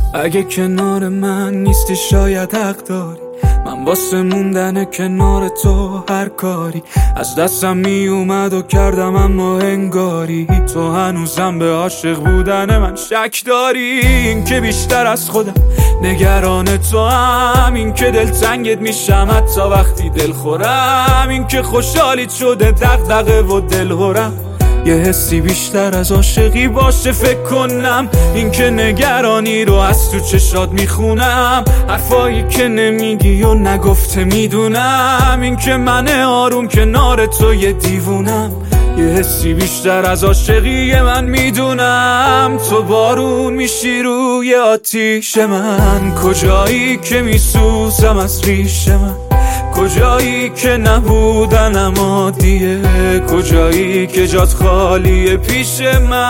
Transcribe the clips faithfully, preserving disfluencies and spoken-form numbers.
اگه کنار من نیستی شاید حق داری، من واسه موندن کنار تو هر کاری از دستم می اومد و کردم، اما انگاری تو هنوزم به عاشق بودن من شک داری. این که بیشتر از خودم نگران تو هم، این که دلتنگت میشم حتی وقتی دل خورم، این که خوشحالیت شده دغدغه و دلهرم، یه حسی بیشتر از عاشقی باشه فکر کنم. این که نگرانی رو از تو چشات میخونم، حرفایی که نمیگی و نگفته میدونم، این که من آروم کنار تو یه دیوونم، یه حسی بیشتر از عاشقی من میدونم. تو بارون میشی روی آتیش من، کجایی که میسوزم از ریش من، کجایی که نبودنم عادیه، کجایی که جات خالیه پیش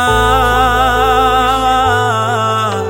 من.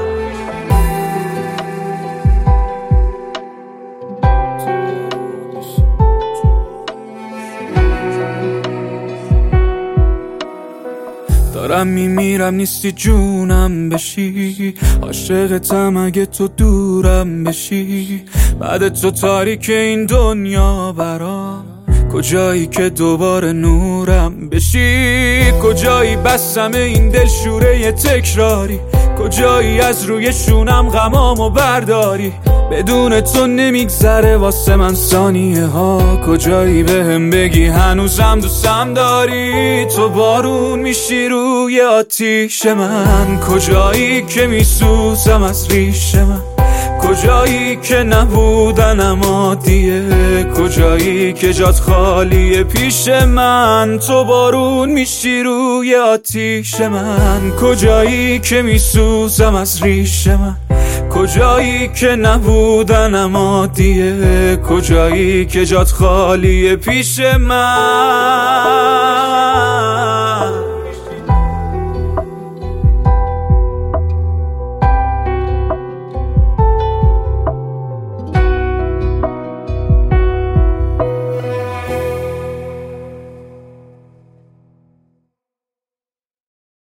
دارم میمیرم نیستی جونم بشی، عاشقتم اگه تو دورم بشی، بعد تو تاریک این دنیا برام، کجایی که دوباره نورم بشی، کجایی بسم این دلشوره تکراری، کجایی از روی شونم غمامو برداری، بدون تو نمیگذره واسه من ثانیه ها، کجایی بهم بگی هنوزم دوستم داری. تو بارون میشی روی آتیش من، کجایی که میسوزم از ریش من، کجایی که نبودنم عادیه، کجایی که جات خالیه پیش من. تو بارون میشی روی آتیش من، کجایی که میسوزم از ریش من، کجایی که نبودنم عادیه، کجایی که جات خالیه پیش من.